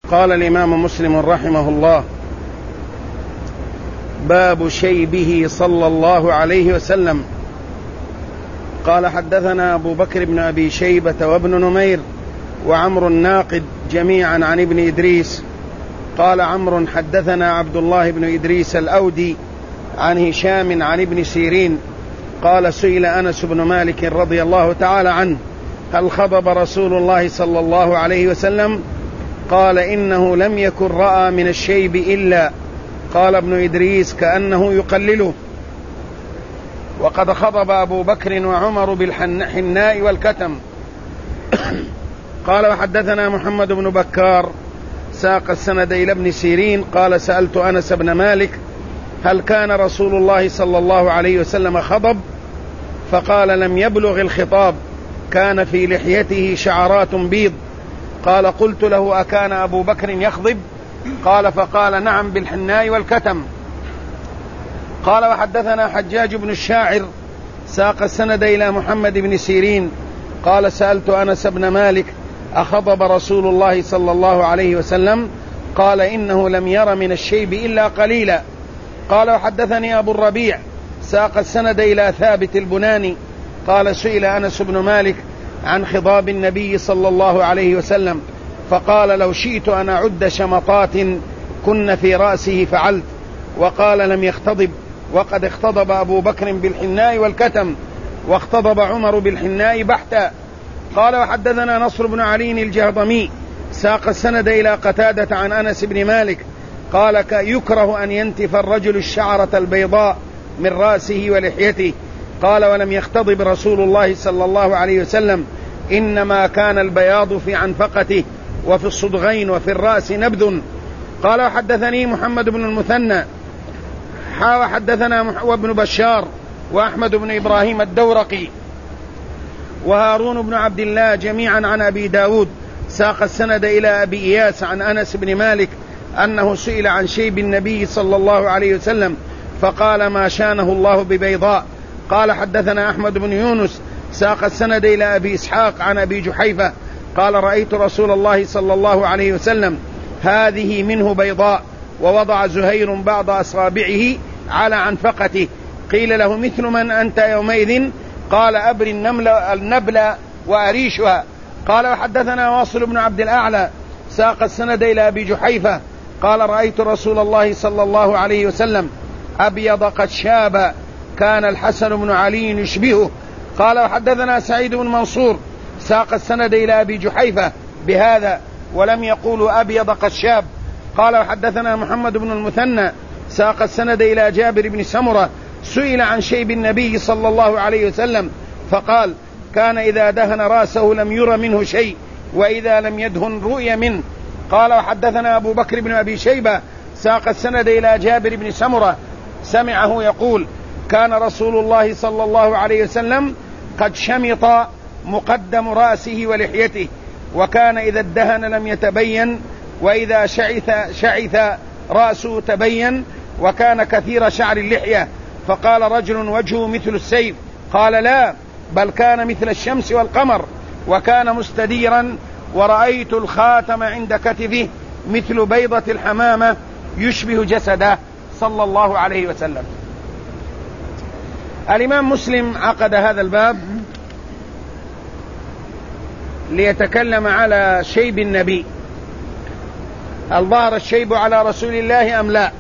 قال الإمام مسلم رحمه الله: باب شيبه صلى الله عليه وسلم. قال: حدثنا أبو بكر بن أبي شيبة وابن نمير وعمر الناقد جميعا عن ابن إدريس. قال عمرو: حدثنا عبد الله بن إدريس الأودي عن هشام عن ابن سيرين قال: سئل أنس بن مالك رضي الله تعالى عنه: هل خضب رسول الله صلى الله عليه وسلم؟ قال: إنه لم يكن رأى من الشيب إلا. قال ابن إدريس: كأنه يقلله. وقد خضب أبو بكر وعمر بالحناء والكتم. قال: وحدثنا محمد بن بكار ساق السند إلى ابن سيرين قال: سألت أنس بن مالك: هل كان رسول الله صلى الله عليه وسلم خضب؟ فقال: لم يبلغ الخطاب، كان في لحيته شعرات بيض. قال: قلت له: أكان أبو بكر يخضب؟ قال: فقال: نعم، بالحناء والكتم. قال: وحدثنا حجاج بن الشاعر ساق السند إلى محمد بن سيرين قال: سألت أنس بن مالك: أخضب رسول الله صلى الله عليه وسلم؟ قال: إنه لم ير من الشيب إلا قليلا. قال: وحدثني أبو الربيع ساق السند إلى ثابت البناني قال: سئل أنس بن مالك عن خضاب النبي صلى الله عليه وسلم فقال: لو شئت أن أعد شمطات كن في رأسه فعلت. وقال: لم يختضب، وقد اختضب أبو بكر بالحناء والكتم، واختضب عمر بالحناء بحتا. قال: وحدثنا نصر بن علي الجهضمي ساق السند إلى قتادة عن أنس بن مالك قال: يكره أن ينتف الرجل الشعرة البيضاء من رأسه ولحيته. قال: ولم يختضب رسول الله صلى الله عليه وسلم، إنما كان البياض في عنفقته وفي الصدغين وفي الرأس نبذ. قال: وحدثني محمد بن المثنى وحدثنا وابن بشار وأحمد بن إبراهيم الدورقي وهارون بن عبد الله جميعا عن أبي داود ساق السند إلى أبي إياس عن أنس بن مالك أنه سئل عن شيب النبي صلى الله عليه وسلم فقال: ما شانه الله ببيضاء. قال: حدثنا أحمد بن يونس ساق السند إلى أبي إسحاق عن أبي جحيفة قال: رأيت رسول الله صلى الله عليه وسلم هذه منه بيضاء، ووضع زهير بعض أصابعه على عنفقته. قيل له: مثل من أنت يومئذ؟ قال: أبري النبل وأريشها. قال: وحدثنا واصل بن عبد الأعلى ساق السند إلى أبي جحيفة قال: رأيت رسول الله صلى الله عليه وسلم أبيض قد شاب، كان الحسن بن علي يشبهه. قال: وحدثنا سعيد بن منصور ساق السند إلى أبي جحيفة بهذا ولم يقولوا أبيض قد شاب. قال: وحدثنا محمد بن المثنى ساق السند إلى جابر بن سمرة سئل عن شيب النبي صلى الله عليه وسلم فقال: كان إذا دهن رأسه لم ير منه شيء، وإذا لم يدهن رؤي منه. قال: وحدثنا أبو بكر بن أبي شيبة ساق السند إلى جابر بن سمرة سمعه يقول: كان رسول الله صلى الله عليه وسلم قد شمط مقدم رأسه ولحيته، وكان إذا ادهن لم يتبين، وإذا شعث رأسه تبين، وكان كثير شعر اللحية. فقال رجل: وجهه مثل السيف. قال: لا، بل كان مثل الشمس والقمر، وكان مستديرا، ورأيت الخاتم عند كتفه مثل بيضة الحمامة يشبه جسده صلى الله عليه وسلم. الإمام مسلم عقد هذا الباب ليتكلم على شيب النبي. هل ظهر الشيب على رسول الله أم لا؟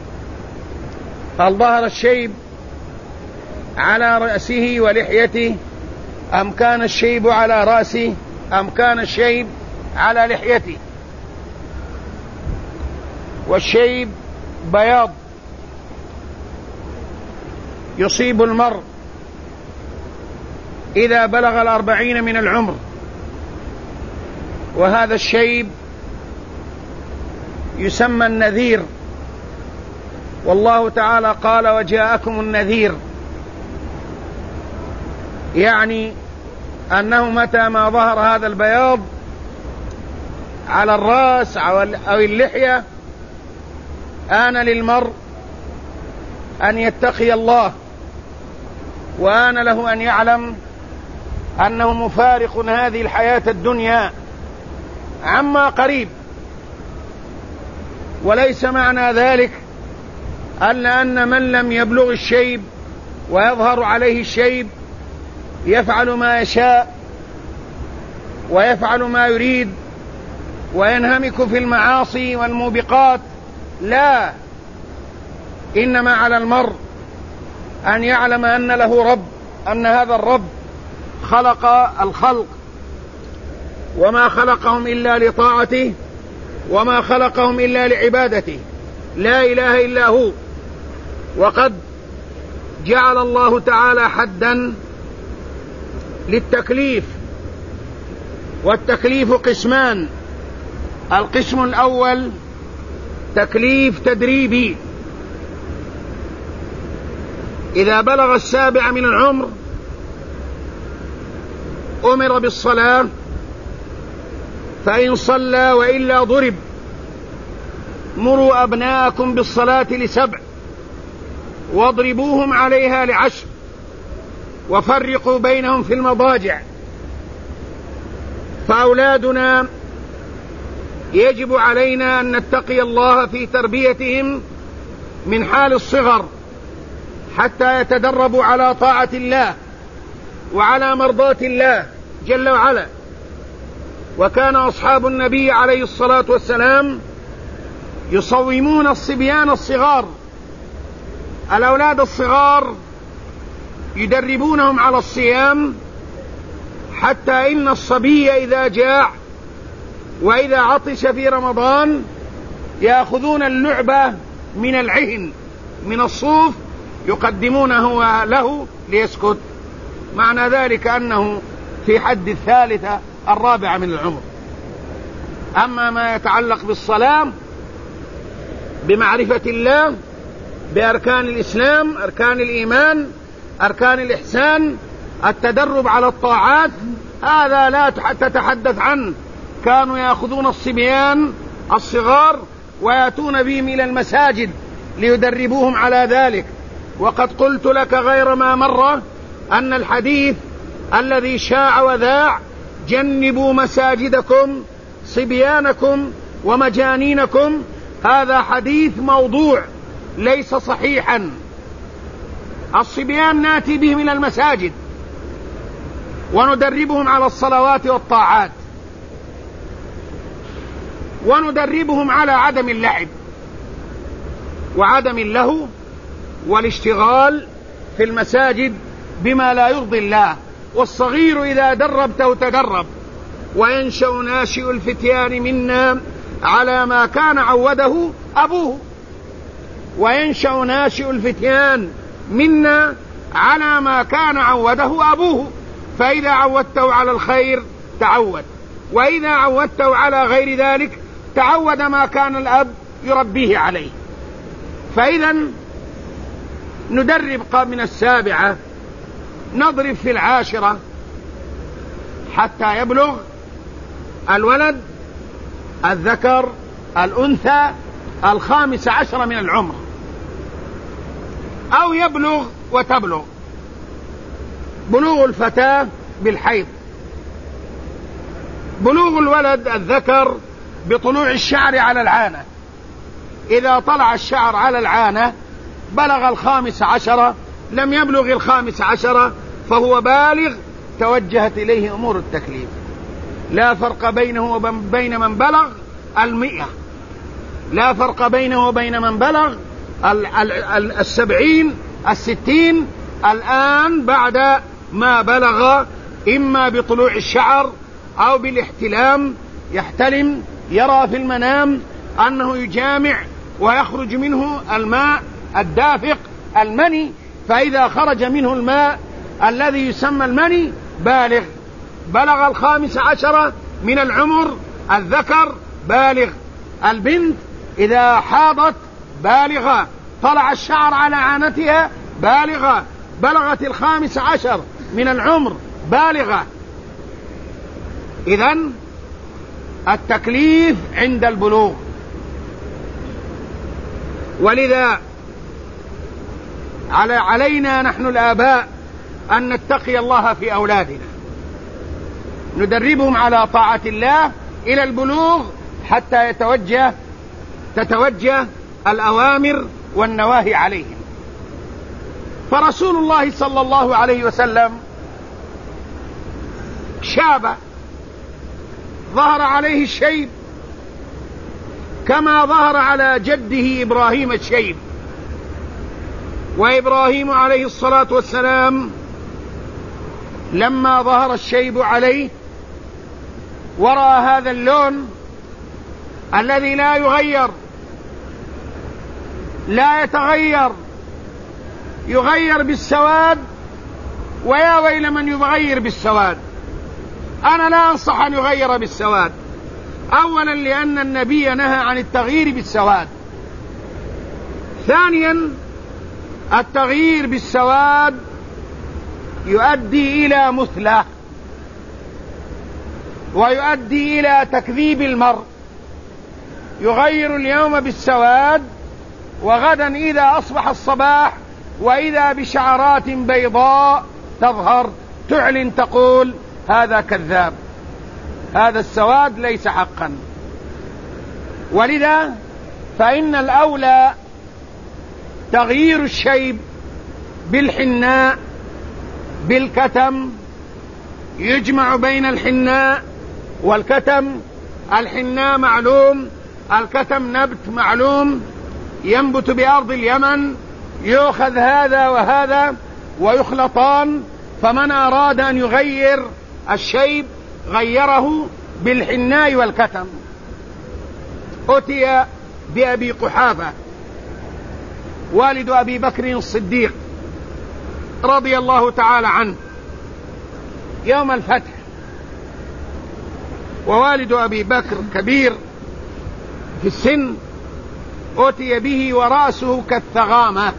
هل ظهر الشيب على رأسه ولحيته، أم كان الشيب على رأسه، أم كان الشيب على لحيته؟ والشيب بياض يصيب المرء إذا بلغ 40 من العمر، وهذا الشيب يسمى النذير، والله تعالى قال: وجاءكم النذير، يعني أنه متى ما ظهر هذا البياض على الرأس أو اللحية آن للمرء أن يتقي الله، وآن له أن يعلم أنه مفارق هذه الحياة الدنيا عما قريب، وليس معنى ذلك أن من لم يبلغ الشيب ويظهر عليه الشيب يفعل ما يشاء ويفعل ما يريد وينهمك في المعاصي والموبقات. لا، إنما على المرء أن يعلم أن له رب، أن هذا الرب خلق الخلق وما خلقهم إلا لطاعته وما خلقهم إلا لعبادته، لا إله إلا هو. وقد جعل الله تعالى حدا للتكليف، والتكليف قسمان: القسم الأول تكليف تدريبي، إذا بلغ 7 من العمر أمر بالصلاة، فإن صلى وإلا ضرب. مروا أبناءكم بالصلاة ل7 واضربوهم عليها ل10 وفرقوا بينهم في المضاجع. فأولادنا يجب علينا أن نتقي الله في تربيتهم من حال الصغر حتى يتدربوا على طاعة الله وعلى مرضاة الله جل وعلا. وكان أصحاب النبي عليه الصلاة والسلام يصومون الصبيان الصغار، الأولاد الصغار يدربونهم على الصيام، حتى إن الصبي إذا جاع وإذا عطش في رمضان يأخذون اللعبة من العهن من الصوف يقدمونه له ليسكت، معنى ذلك أنه في حد 3 4 من العمر. أما ما يتعلق بالصلاة، بمعرفة الله، بأركان الإسلام، أركان الإيمان، أركان الإحسان، التدرب على الطاعات، هذا لا تتحدث عنه. كانوا يأخذون الصبيان الصغار ويأتون بهم إلى المساجد ليدربوهم على ذلك. وقد قلت لك غير ما مرة أن الحديث الذي شاع وذاع: جنبوا مساجدكم صبيانكم ومجانينكم، هذا حديث موضوع ليس صحيحا. الصبيان نأتي بهم إلى المساجد وندربهم على الصلوات والطاعات، وندربهم على عدم اللعب وعدم اللهو والاشتغال في المساجد بما لا يرضي الله. والصغير إذا دربته تدرب. وينشأ ناشئ الفتيان منا على ما كان عوده أبوه، وينشأ ناشئ الفتيان منا على ما كان عوده أبوه. فإذا عودته على الخير تعود، وإذا عودته على غير ذلك تعود ما كان الأب يربيه عليه. فإذا ندرب من 7، نضرب في 10 حتى يبلغ الولد الذكر الأنثى 15 من العمر، أو يبلغ وتبلغ. بلوغ الفتاة بالحيض، بلوغ الولد الذكر بطلوع الشعر على العانة. إذا طلع الشعر على العانة بلغ 15، لم يبلغ 15 فهو بالغ، توجهت إليه أمور التكليف. لا فرق بينه وبين من بلغ 100، لا فرق بينه وبين من بلغ 70 60. الآن بعد ما بلغ إما بطلوع الشعر أو بالاحتلام، يحتلم، يرى في المنام أنه يجامع ويخرج منه الماء الدافق المني، فإذا خرج منه الماء الذي يسمى المني بالغ. بلغ 15 من العمر الذكر بالغ. البنت إذا حاضت بالغة، طلع الشعر على عانتها بالغة، بلغت 15 من العمر بالغة. إذن التكليف عند البلوغ. ولذا علينا نحن الآباء أن نتقي الله في أولادنا، ندربهم على طاعة الله إلى البلوغ حتى تتوجه الأوامر والنواهي عليهم. فرسول الله صلى الله عليه وسلم شاب، ظهر عليه الشيب كما ظهر على جده إبراهيم الشيب، وإبراهيم عليه الصلاة والسلام لما ظهر الشيب عليه ورأى هذا اللون الذي لا يغير، لا يتغير، يغير بالسواد، ويا ويل من يغير بالسواد. أنا لا أنصح أن يغير بالسواد، أولا لأن النبي نهى عن التغيير بالسواد، ثانيا التغيير بالسواد يؤدي إلى مثلة ويؤدي إلى تكذيب المرء، يغير اليوم بالسواد وغدا إذا أصبح الصباح وإذا بشعرات بيضاء تظهر تعلن تقول هذا كذاب، هذا السواد ليس حقا. ولذا فإن الأولى تغيير الشيب بالحناء بالكتم، يجمع بين الحناء والكتم. الحناء معلوم، الكتم نبت معلوم ينبت بأرض اليمن، يؤخذ هذا وهذا ويخلطان، فمن أراد أن يغير الشيب غيره بالحناء والكتم. أتي بأبي قحافة والد أبي بكر الصديق رضي الله تعالى عنه يوم الفتح، ووالد أبي بكر كبير في السن، أتي به ورأسه كالثغامة.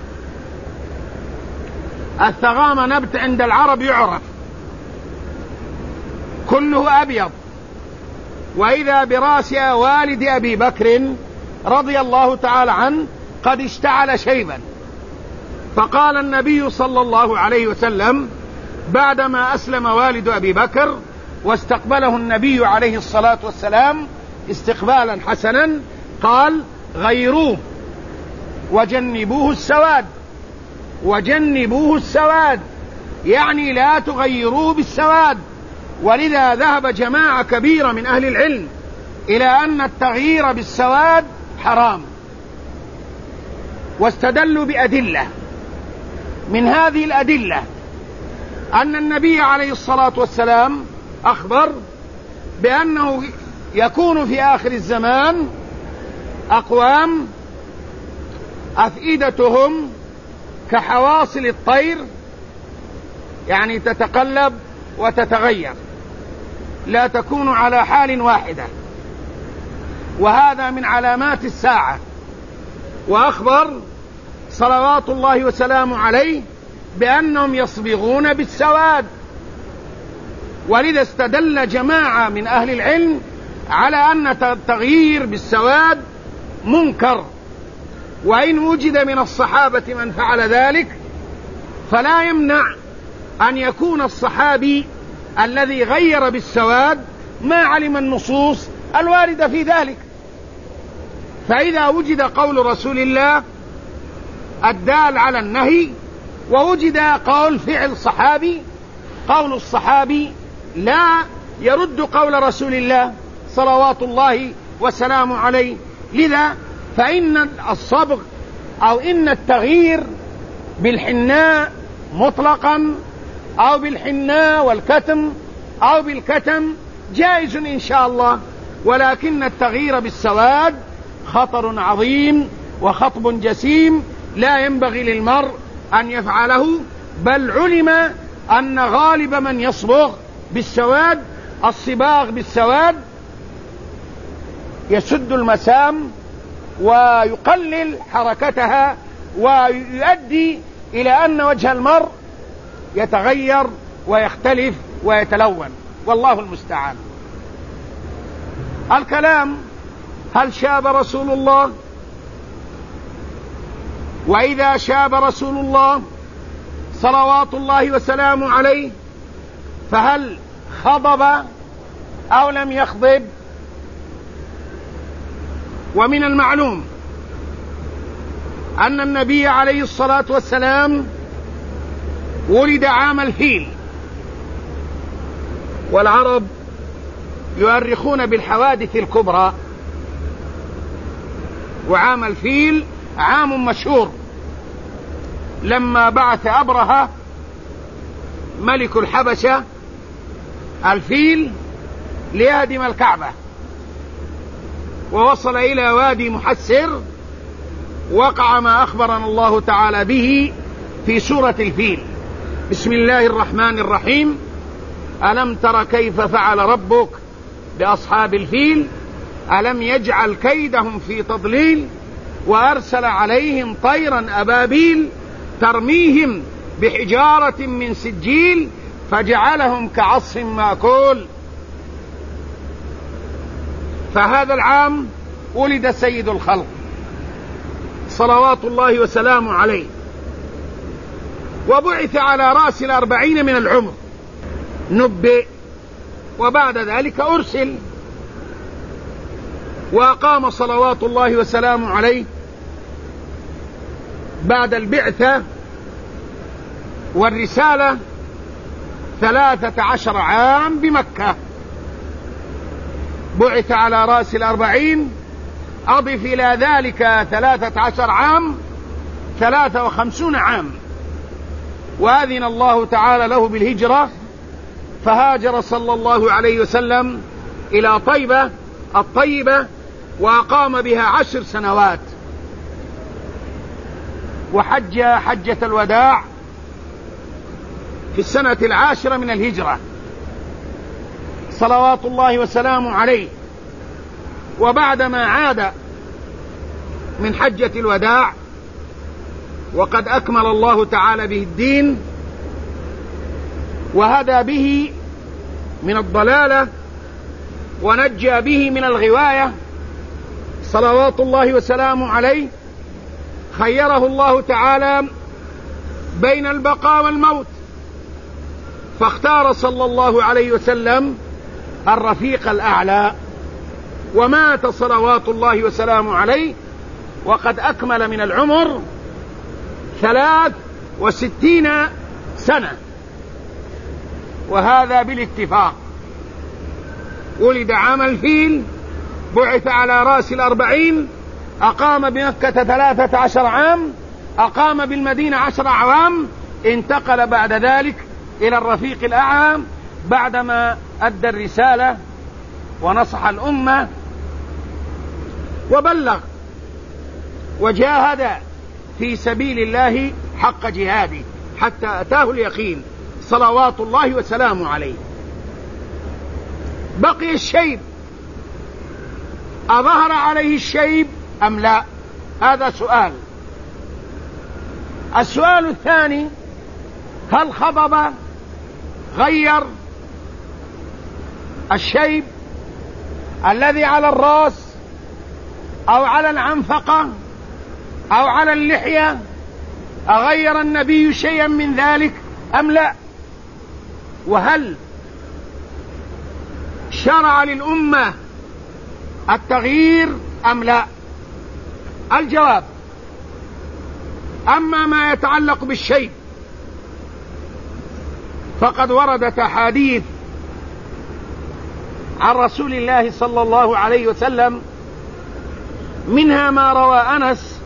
الثغامة نبت عند العرب يعرف، كله أبيض، وإذا برأس والد أبي بكر رضي الله تعالى عنه قد اشتعل شيبا. فقال النبي صلى الله عليه وسلم بعدما أسلم والد أبي بكر واستقبله النبي عليه الصلاة والسلام استقبالا حسنا، قال غيروه وجنبوه السواد، وجنبوه السواد يعني لا تغيروه بالسواد. ولذا ذهب جماعة كبيرة من أهل العلم إلى أن التغيير بالسواد حرام، واستدلوا بأدلة. من هذه الأدلة أن النبي عليه الصلاة والسلام أخبر بأنه يكون في آخر الزمان أقوام أفئدتهم كحواصل الطير، يعني تتقلب وتتغير، لا تكون على حال واحدة، وهذا من علامات الساعة. وأخبر صلوات الله وسلامه عليه بأنهم يصبغون بالسواد. ولذا استدل جماعة من أهل العلم على أن التغيير بالسواد منكر، وإن وجد من الصحابة من فعل ذلك فلا يمنع أن يكون الصحابي الذي غير بالسواد ما علم النصوص الواردة في ذلك. فإذا وجد قول رسول الله الدال على النهي ووجد قول فعل صحابي، قول الصحابي لا يرد قول رسول الله صلوات الله وسلامه عليه. لذا فإن الصبغ أو إن التغيير بالحناء مطلقا أو بالحناء والكتم أو بالكتم جائز إن شاء الله، ولكن التغيير بالسواد خطر عظيم وخطب جسيم لا ينبغي للمرء أن يفعله. بل علم أن غالب من يصبغ بالسواد الصباغ بالسواد يسد المسام ويقلل حركتها ويؤدي إلى أن وجه المرء يتغير ويختلف ويتلون، والله المستعان. الكلام هل شاب رسول الله؟ وإذا شاب رسول الله صلوات الله وسلامه عليه فهل خضب أو لم يخضب؟ ومن المعلوم أن النبي عليه الصلاة والسلام ولد عام الفيل، والعرب يؤرخون بالحوادث الكبرى، وعام الفيل عام مشهور لما بعث أبرهة ملك الحبشة الفيل ليهدم الكعبة، ووصل إلى وادي محسر وقع ما أخبرنا الله تعالى به في سورة الفيل. بسم الله الرحمن الرحيم: ألم تر كيف فعل ربك بأصحاب الفيل ألم يجعل كيدهم في تضليل وأرسل عليهم طيرا أبابيل ترميهم بحجارة من سجيل فجعلهم كعصف مأكول. فهذا العام ولد سيد الخلق صلوات الله وسلامه عليه، وبعث على رأس 40 من العمر، نبئ وبعد ذلك أرسل، وأقام صلوات الله وسلامه عليه بعد البعثة والرسالة 13 عام بمكة. بعث على رأس 40، أضف إلى ذلك 13 عام 53 عام، وأذن الله تعالى له بالهجرة، فهاجر صلى الله عليه وسلم إلى طيبة الطيبة وأقام بها 10 سنوات، وحج حجة الوداع في السنة 10 من الهجرة صلوات الله وسلامه عليه. وبعدما عاد من حجة الوداع وقد أكمل الله تعالى به الدين وهدى به من الضلالة ونجى به من الغواية صلوات الله وسلامه عليه، خيره الله تعالى بين البقاء والموت، فاختار صلى الله عليه وسلم الرفيق الأعلى، ومات صلوات الله وسلامه عليه وقد أكمل من العمر 63 سنة، وهذا بالاتفاق. ولد عام الفيل، بعث على رأس 40، أقام بمكة 13 عام، أقام بالمدينة 10 أعوام، انتقل بعد ذلك إلى الرفيق الأعلى بعدما أدى الرسالة ونصح الأمة وبلغ وجاهد في سبيل الله حق جهاده حتى أتاه اليقين صلوات الله وسلامه عليه. بقي الشيب، أظهر عليه الشيب أم لا؟ هذا سؤال. السؤال الثاني: هل خضب غير الشيب الذي على الرأس أو على العنفقة أو على اللحية؟ أغير النبي شيئا من ذلك أم لا؟ وهل شرع للأمة التغيير أم لا؟ الجواب: أما ما يتعلق بالشيء فقد وردت أحاديث عن رسول الله صلى الله عليه وسلم، منها ما روى أنس،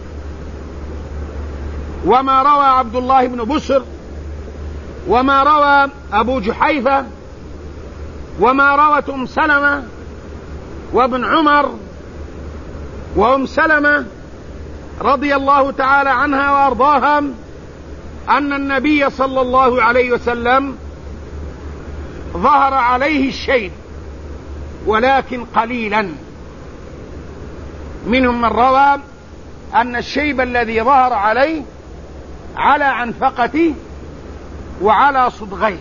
وما روى عبد الله بن بسر، وما روى أبو جحيفة، وما روت أم سلمة وابن عمر وأم سلمة رضي الله تعالى عنها وأرضاها أن النبي صلى الله عليه وسلم ظهر عليه الشيب ولكن قليلا. منهم من روى أن الشيب الذي ظهر عليه على عنفقته وعلى صدغيه.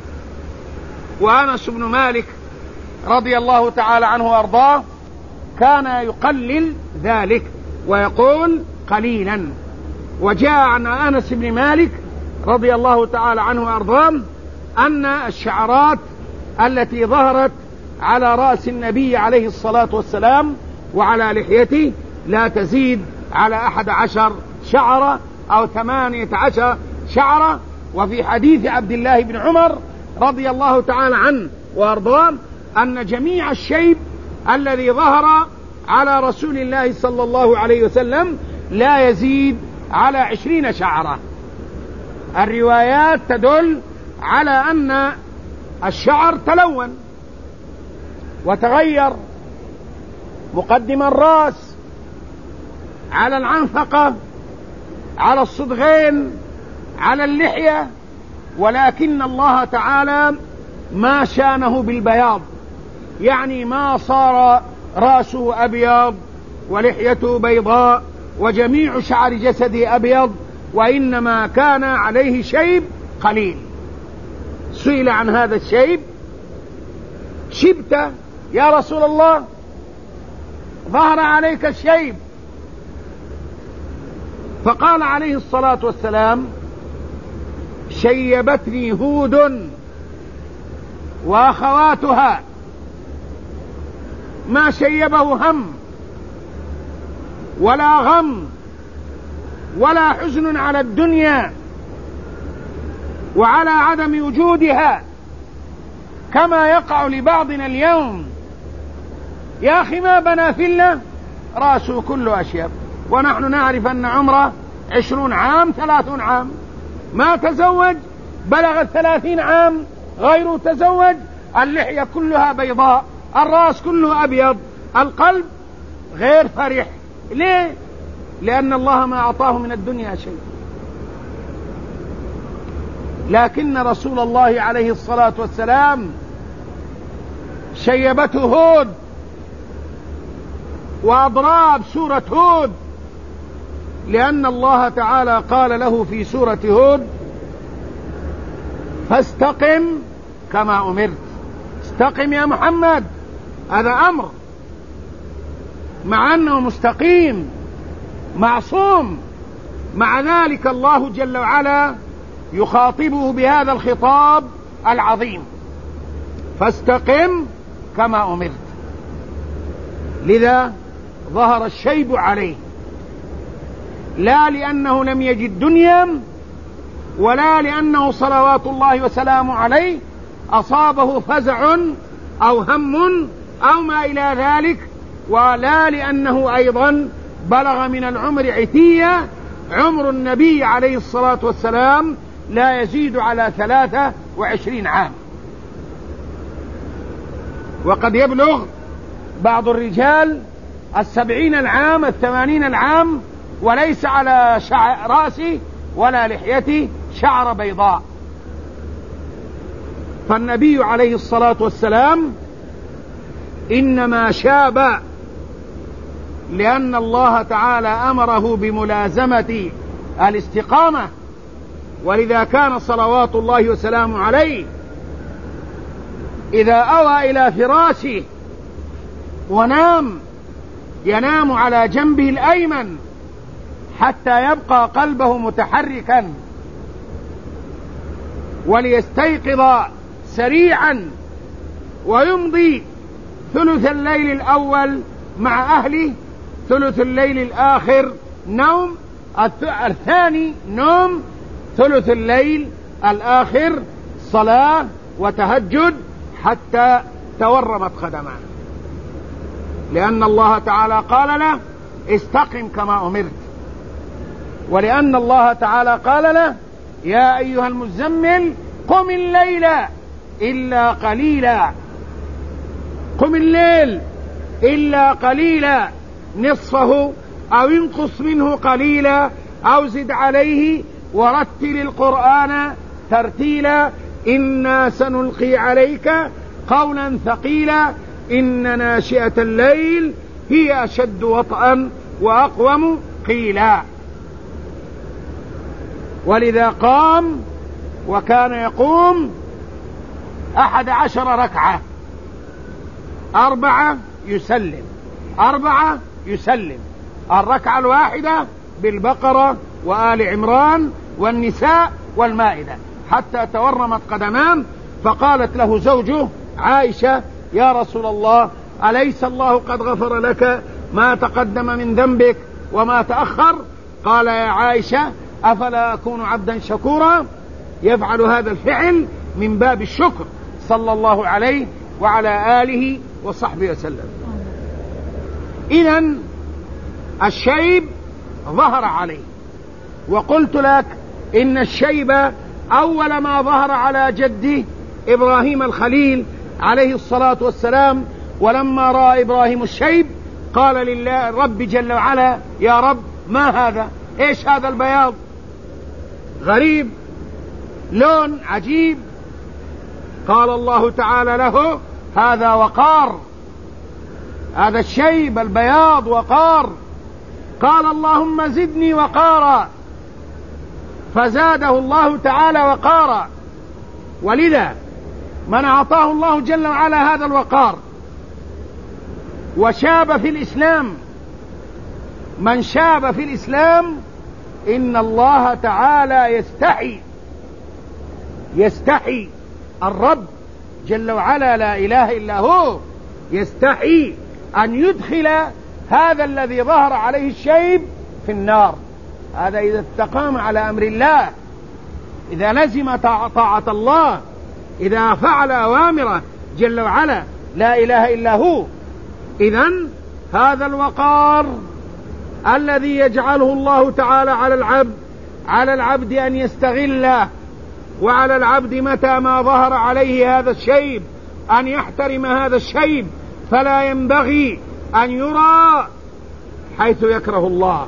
وأنس بن مالك رضي الله تعالى عنه وأرضاه كان يقلل ذلك ويقول قليلا. وجاء عن أنس بن مالك رضي الله تعالى عنه وأرضاه أن الشعرات التي ظهرت على رأس النبي عليه الصلاة والسلام وعلى لحيته لا تزيد على 11 شعرة أو 18 شعرة. وفي حديث عبد الله بن عمر رضي الله تعالى عنه وأرضاه أن جميع الشيب الذي ظهر على رسول الله صلى الله عليه وسلم لا يزيد على 20 شعرة. الروايات تدل على أن الشعر تلون وتغير، مقدم الرأس، على العنفقة، على الصدغين، على اللحية، ولكن الله تعالى ما شانه بالبياض، يعني ما صار رأسه أبيض ولحيته بيضاء وجميع شعر جسده أبيض، وإنما كان عليه شيب قليل. سئل عن هذا الشيب: شبت يا رسول الله؟ ظهر عليك الشيب. فقال عليه الصلاة والسلام: شيبتني هود وأخواتها، ما شيبه هم ولا غم ولا حزن على الدنيا وعلى عدم وجودها كما يقع لبعضنا اليوم. يا أخي ما بنى فيلا رأسه كله أشيب، ونحن نعرف أن عمره 20 عام 30 عام، ما تزوج بلغ 30 عام غيره تزوج، اللحية كلها بيضاء، الرأس كله أبيض، القلب غير فرح. ليه؟ لأن الله ما أعطاه من الدنيا شيء. لكن رسول الله عليه الصلاة والسلام شيبته هود وأضراب سورة هود، لأن الله تعالى قال له في سورة هود: فاستقم كما أمرت. استقم يا محمد، هذا أمر، مع أنه مستقيم معصوم، مع ذلك الله جل وعلا يخاطبه بهذا الخطاب العظيم: فاستقم كما أمرت. لذا ظهر الشيب عليه، لا لأنه لم يجد دنيا، ولا لأنه صلوات الله وسلامه عليه أصابه فزع أو هم أو ما إلى ذلك، ولا لأنه أيضا بلغ من العمر عتية. عمر النبي عليه الصلاة والسلام لا يزيد على 23 عام، وقد يبلغ بعض الرجال 70 العام 80 العام وليس على رأسه ولا لحيته شعر بيضاء. فالنبي عليه الصلاة والسلام إنما شاب لأن الله تعالى أمره بملازمة الاستقامة، ولذا كان صلوات الله وسلامه عليه إذا أوى إلى فراشه ونام ينام على جنبه الأيمن حتى يبقى قلبه متحركا وليستيقظ سريعا ويمضي ثلث الليل الأول مع أهله، ثلث الليل الآخر نوم، الثاني نوم، ثلث الليل الآخر صلاة وتهجد حتى تورمت قدماه، لأن الله تعالى قال له: استقم كما أمرت، ولأن الله تعالى قال له: يا أيها المزمل قم الليل إلا قليلا، قم الليل إلا قليلا، نصفه أو انقص منه قليلا أو زد عليه ورتل القرآن ترتيلا، إنا سنلقي عليك قولا ثقيلا، إن ناشئة الليل هي أشد وطئا وأقوم قيلا. ولذا قام وكان يقوم 11 ركعة، 4 يسلم، 4 يسلم، الركعة الواحدة بالبقرة وآل عمران والنساء والمائدة حتى تورمت قدمان. فقالت له زوجه عائشة: يا رسول الله، أليس الله قد غفر لك ما تقدم من ذنبك وما تأخر. قال يا عائشة أفلا أكون عبدا شكورا؟ يفعل هذا الفعل من باب الشكر صلى الله عليه وعلى آله وصحبه وسلم. إذن الشيب ظهر عليه، وقلت لك إن الشيب أول ما ظهر على جده إبراهيم الخليل عليه الصلاة والسلام، ولما رأى إبراهيم الشيب قال لله رب جل وعلا يا رب ما هذا؟ إيش هذا البياض؟ غريب، لون عجيب. قال الله تعالى له هذا وقار، هذا الشيب البياض وقار. قال اللهم زدني وقارا، فزاده الله تعالى وقارا. ولذا من أعطاه الله جل وعلا هذا الوقار وشاب في الإسلام، من شاب في الإسلام إن الله تعالى يستحي الرب جل وعلا لا إله إلا هو، يستحي أن يدخل هذا الذي ظهر عليه الشيب في النار. هذا إذا استقام على أمر الله، إذا لزم طاعة الله، إذا فعل أوامره جل وعلا لا إله إلا هو. إذن هذا الوقار الذي يجعله الله تعالى على العبد أن يستغله، وعلى العبد متى ما ظهر عليه هذا الشيب أن يحترم هذا الشيب، فلا ينبغي أن يرى حيث يكره الله.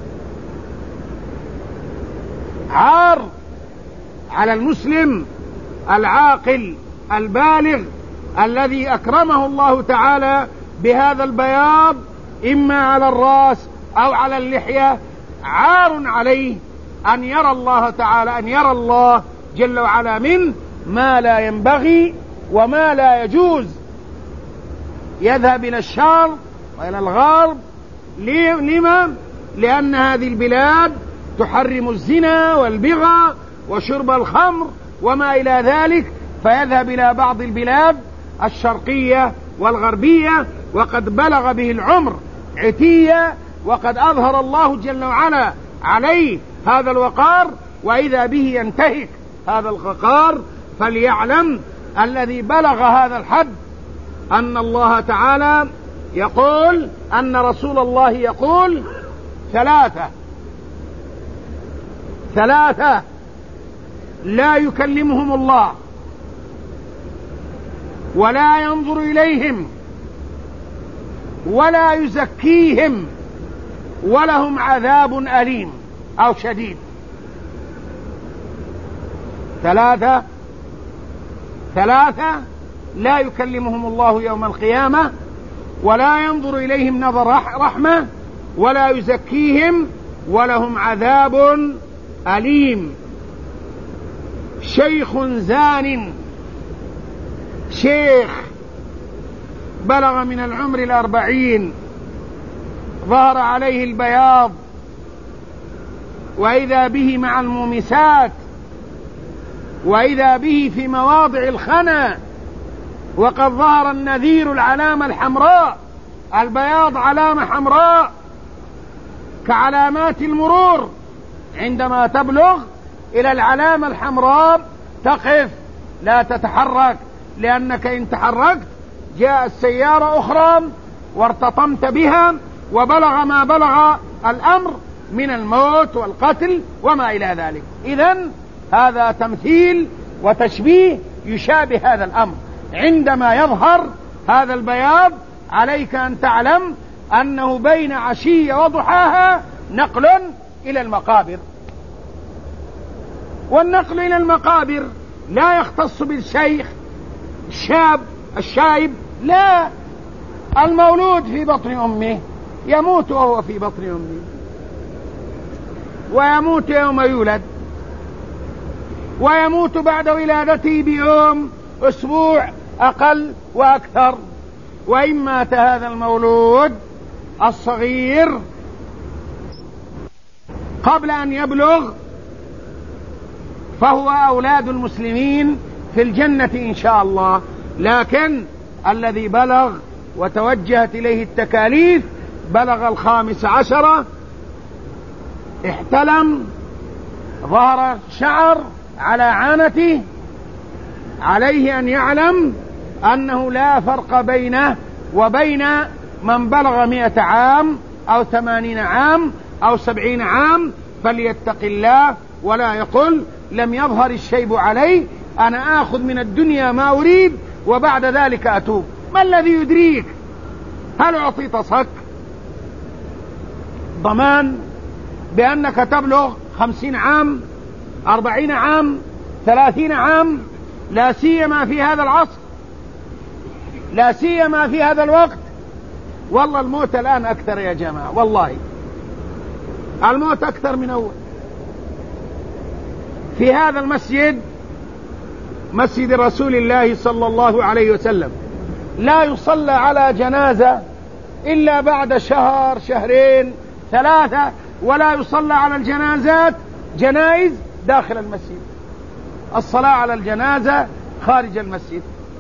عار على المسلم العاقل البالغ الذي أكرمه الله تعالى بهذا البياض إما على الرأس أو على اللحية، عار عليه أن يرى الله تعالى، أن يرى الله جل وعلا منه ما لا ينبغي وما لا يجوز. يذهب إلى الشرق وإلى الغرب. لما؟ لأن هذه البلاد تحرم الزنا والبغى وشرب الخمر وما إلى ذلك، فيذهب إلى بعض البلاد الشرقية والغربية وقد بلغ به العمر عتية، وقد أظهر الله جل وعلا عليه هذا الوقار، وإذا به ينتهك هذا الوقار. فليعلم الذي بلغ هذا الحد أن الله تعالى يقول، أن رسول الله يقول ثلاثة لا يكلمهم الله ولا ينظر إليهم ولا يزكيهم ولهم عذاب أليم أو شديد. ثلاثة لا يكلمهم الله يوم القيامة ولا ينظر إليهم نظر رحمة ولا يزكيهم ولهم عذاب أليم. شيخ زان، شيخ بلغ من العمر 40، ظهر عليه البياض، وإذا به مع المومسات، وإذا به في مواضع الخنا، وقد ظهر النذير العلامة الحمراء، البياض علامة حمراء كعلامات المرور، عندما تبلغ إلى العلامة الحمراء تقف لا تتحرك، لأنك إن تحركت جاءت سيارة أخرى وارتطمت بها وبلغ ما بلغ الأمر من الموت والقتل وما إلى ذلك. إذن هذا تمثيل وتشبيه يشابه هذا الأمر. عندما يظهر هذا البياض عليك أن تعلم أنه بين عشية وضحاها نقل إلى المقابر. والنقل إلى المقابر لا يختص بالشيخ الشايب، لا، المولود في بطن أمه يموت وهو في بطن أمه، ويموت يوم يولد، ويموت بعد ولادته بيوم، أسبوع، أقل وأكثر. وإن مات هذا المولود الصغير قبل أن يبلغ فهو أولاد المسلمين في الجنة إن شاء الله. لكن الذي بلغ وتوجهت إليه التكاليف بلغ 15 احتلم، ظهر شعر على عانته، عليه أن يعلم أنه لا فرق بينه وبين من بلغ 100 عام أو 80 عام أو 70 عام، فليتق الله ولا يقل لم يظهر الشيب علي، أنا آخذ من الدنيا ما أريد وبعد ذلك أتوب. ما الذي يدريك؟ هل أعطيت صك ضمان بأنك تبلغ 50 عام 40 عام 30 عام؟ لا سيما في هذا العصر، لا سيما في هذا الوقت. والله الموت الآن أكثر يا جماعة، والله الموت أكثر من أول. في هذا المسجد، مسجد رسول الله صلى الله عليه وسلم، لا يصلى على جنازة إلا بعد شهر شهرين 3، ولا يصلى على الجنازات جنائز داخل المسجد، الصلاة على الجنازة خارج المسجد.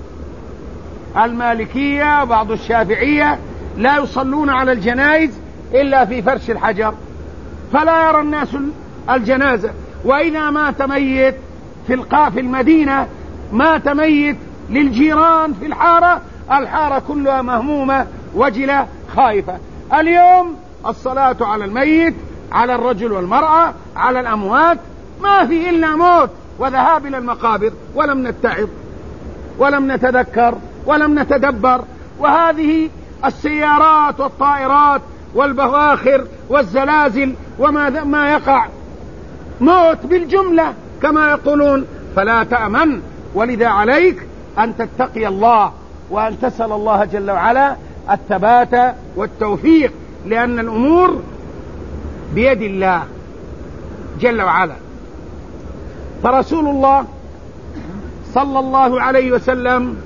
المالكية وبعض الشافعية لا يصلون على الجنائز إلا في فرش الحجر، فلا يرى الناس الجنازة. وإذا مات ميت في المدينة، مات ميت للجيران في الحارة كلها مهمومة وجلة خائفة. اليوم الصلاة على الميت، على الرجل والمرأة، على الأموات، ما في إلا موت وذهاب إلى المقابر، ولم نتعظ ولم نتذكر ولم نتدبر. وهذه السيارات والطائرات والبواخر والزلازل وما يقع موت بالجملة كما يقولون، فلا تأمن. ولذا عليك أن تتقي الله وأن تسأل الله جل وعلا الثبات والتوفيق، لأن الأمور بيد الله جل وعلا. فرسول الله صلى الله عليه وسلم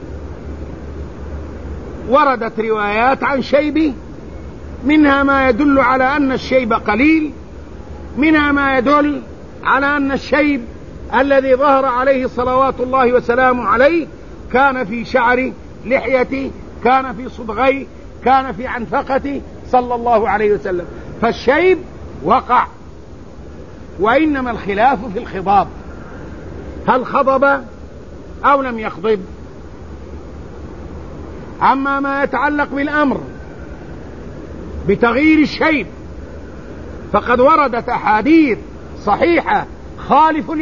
وردت روايات عن شيبه، منها ما يدل على أن الشيب قليل، منها ما يدل على أن الشيب الذي ظهر عليه صلوات الله وسلامه عليه كان في شعر لحيته، كان في صدغيه، كان في عنفقته صلى الله عليه وسلم. فالشيب وقع، وإنما الخلاف في الخضاب، هل خضب أو لم يخضب. أما ما يتعلق بالأمر بتغيير الشيب فقد وردت أحاديث صحيحة خالف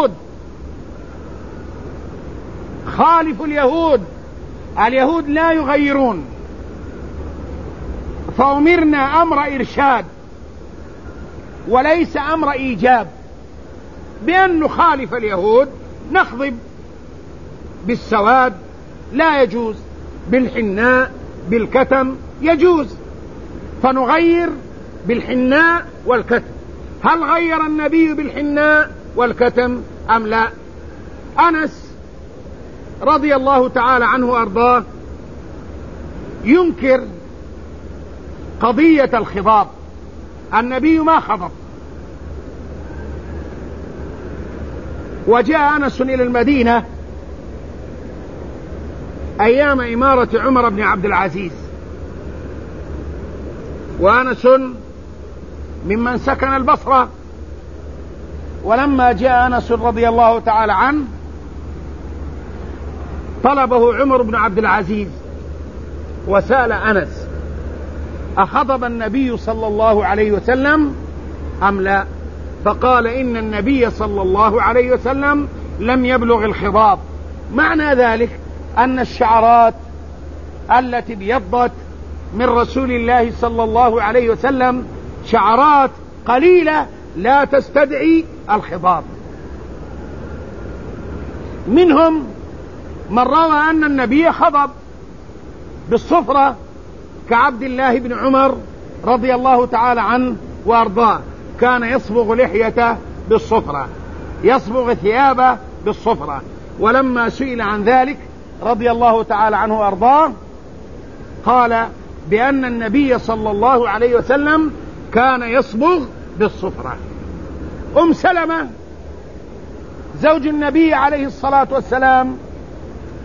اليهود. اليهود لا يغيرون، فأمرنا أمر إرشاد وليس أمر إيجاب، بأن نخالف اليهود، نخضب بالسواد لا يجوز، بالحناء بالكتم يجوز، فنغير بالحناء والكتم. هل غير النبي بالحناء والكتم أم لا؟ أنس رضي الله تعالى عنه وأرضاه ينكر قضية الخضاب، النبي ما خضب. وجاء أنس إلى المدينة أيام إمارة عمر بن عبد العزيز، وأنس ممن سكن البصرة. ولما جاء أنس رضي الله تعالى عنه طلبه عمر بن عبد العزيز وسأل أنس: أخضب النبي صلى الله عليه وسلم أم لا؟ فقال: إن النبي صلى الله عليه وسلم لم يبلغ الخضاب. معنى ذلك أن الشعرات التي ابيضت من رسول الله صلى الله عليه وسلم شعرات قليلة لا تستدعي الخضاب. منهم من روى أن النبي خضب بالصفرة كعبد الله بن عمر رضي الله تعالى عنه وأرضاه، كان يصبغ لحيته بالصفرة، يصبغ ثيابه بالصفرة. ولما سئل عن ذلك رضي الله تعالى عنه وأرضاه قال بأن النبي صلى الله عليه وسلم كان يصبغ بالصفرة. أم سلمة زوج النبي عليه الصلاة والسلام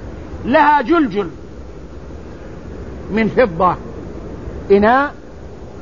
لها جلجل من فضة، إناء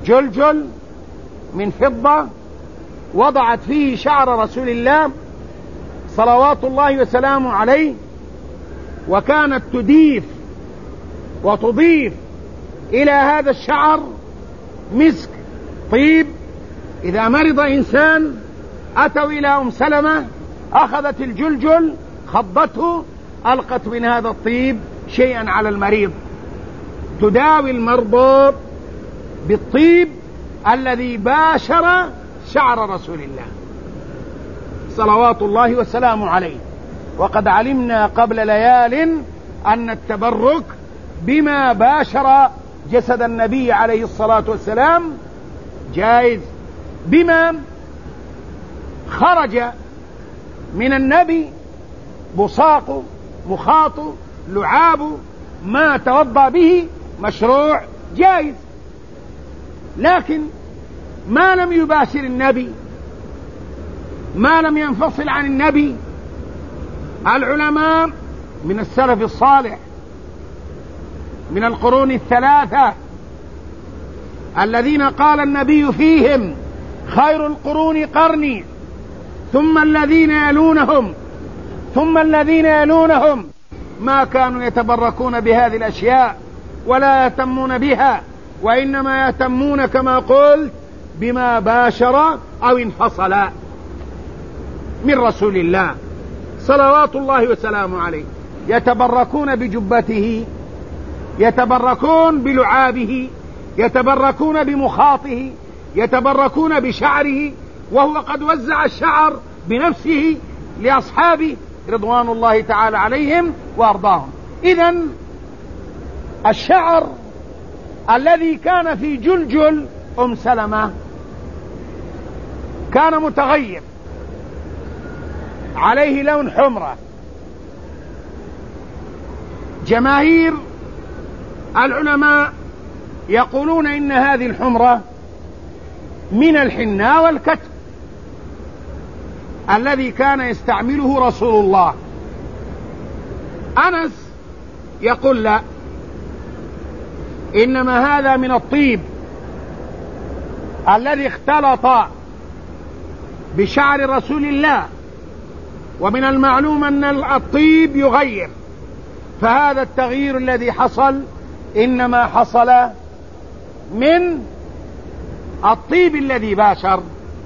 جلجل من فضة وضعت فيه شعر رسول الله صلوات الله وسلامه عليه، وكانت تضيف وتضيف إلى هذا الشعر مسك طيب. إذا مرض إنسان أتوا إلى أم سلمة، أخذت الجلجل خضته، ألقت من هذا الطيب شيئا على المريض، تداوي المرضى بالطيب الذي باشر شعر رسول الله صلوات الله وسلامه عليه. وقد علمنا قبل ليال أن التبرك بما باشر جسد النبي عليه الصلاة والسلام جائز، بما خرج من النبي بصاق مخاط لعاب ما توضأ به مشروع جائز. لكن ما لم يباشر النبي، ما لم ينفصل عن النبي، العلماء من السلف الصالح من القرون الثلاثة الذين قال النبي فيهم: خير القرون قرني ثم الذين يلونهم ثم الذين يلونهم، ما كانوا يتبركون بهذه الأشياء ولا يهتمون بها، وإنما يهتمون كما قلت بما باشر أو انفصل من رسول الله صلوات الله وسلامه عليه. يتبركون بجبته، يتبركون بلعابه، يتبركون بمخاطه، يتبركون بشعره، وهو قد وزع الشعر بنفسه لأصحابه رضوان الله تعالى عليهم وأرضاهم. إذن الشعر الذي كان في جلجل أم سلمة كان متغير، عليه لون حمرة. جماهير العلماء يقولون إن هذه الحمرة من الحناء والكتم الذي كان يستعمله رسول الله. أنس يقول لا، إنما هذا من الطيب الذي اختلط بشعر رسول الله، ومن المعلوم أن الطيب يغير، فهذا التغيير الذي حصل إنما حصل من الطيب الذي باشر.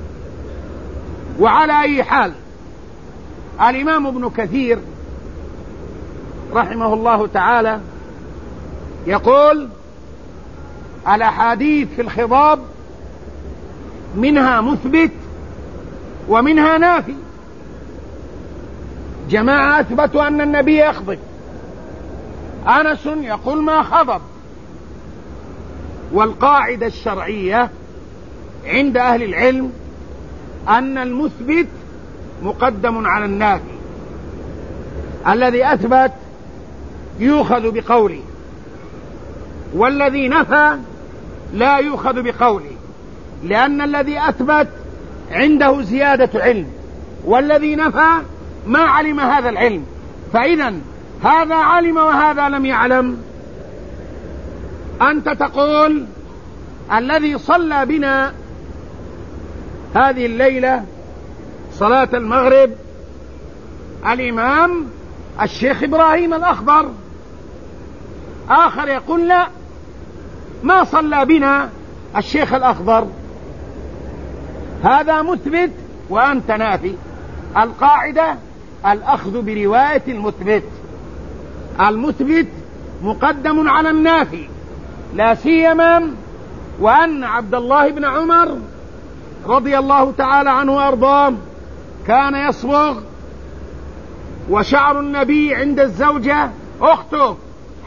وعلى أي حال، الإمام ابن كثير رحمه الله تعالى يقول: الأحاديث في الخضاب منها مثبت ومنها نافي. جماعة أثبتوا أن النبي يخضب، أنس يقول ما خضب. والقاعدة الشرعية عند أهل العلم أن المثبت مقدم على النافي، الذي أثبت يؤخذ بقوله، والذي نفى لا يؤخذ بقوله، لأن الذي أثبت عنده زيادة علم، والذي نفى ما علم هذا العلم. فإذا هذا علم وهذا لم يعلم. أنت تقول الذي صلى بنا هذه الليلة صلاة المغرب الإمام الشيخ إبراهيم الأخضر، آخر يقول لا، ما صلى بنا الشيخ الأخضر. هذا مثبت وأنت نافي. القاعدة الأخذ برواية المثبت، المثبت مقدم على النافي، لا سيما وأن عبد الله بن عمر رضي الله تعالى عنه وأرضاه كان يصبغ، وشعر النبي عند الزوجة أخته